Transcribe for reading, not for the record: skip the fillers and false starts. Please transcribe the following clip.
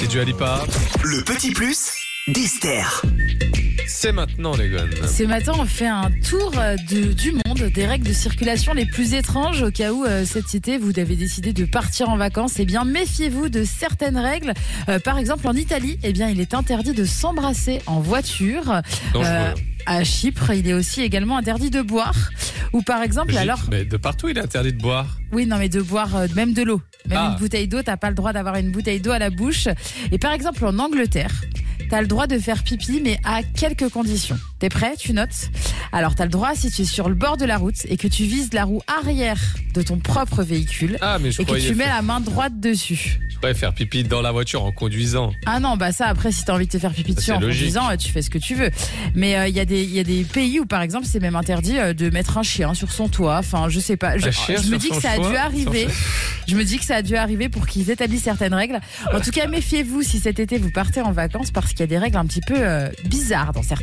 Dua Lipa. Le petit plus d'Esther. C'est maintenant les gars. Ce matin, on fait un tour du monde, des règles de circulation les plus étranges au cas où cet été vous avez décidé de partir en vacances. Eh bien, méfiez-vous de certaines règles. Par exemple, en Italie, eh bien, il est interdit de s'embrasser en voiture. Dangereux. À Chypre, il est aussi également interdit de boire. Ou par exemple, Mais de partout, il est interdit de boire. Oui, non, mais de boire même de l'eau. Même Ah. une bouteille d'eau, t'as pas le droit d'avoir une bouteille d'eau à la bouche. Et par exemple, en Angleterre, t'as le droit de faire pipi, mais à quelques conditions. T'es prêt? Tu notes? Alors, t'as le droit si tu es sur le bord de la route et que tu vises la roue arrière de ton propre véhicule Ah, mais je et que croyais tu mets la main droite dessus. faire pipi dans la voiture en conduisant. Ah non, bah ça, après, si t'as envie de te faire pipi dessus C'est en logique. conduisant, tu fais ce que tu veux. Mais il y a des pays où, par exemple, c'est même interdit de mettre un chien sur son toit. Enfin, je sais pas. Je chien me sur dis que son ça a toit, dû arriver. Je me dis que ça a dû arriver pour qu'ils établissent certaines règles. En tout cas, méfiez-vous si cet été vous partez en vacances parce qu'il y a des règles un petit peu bizarres dans certains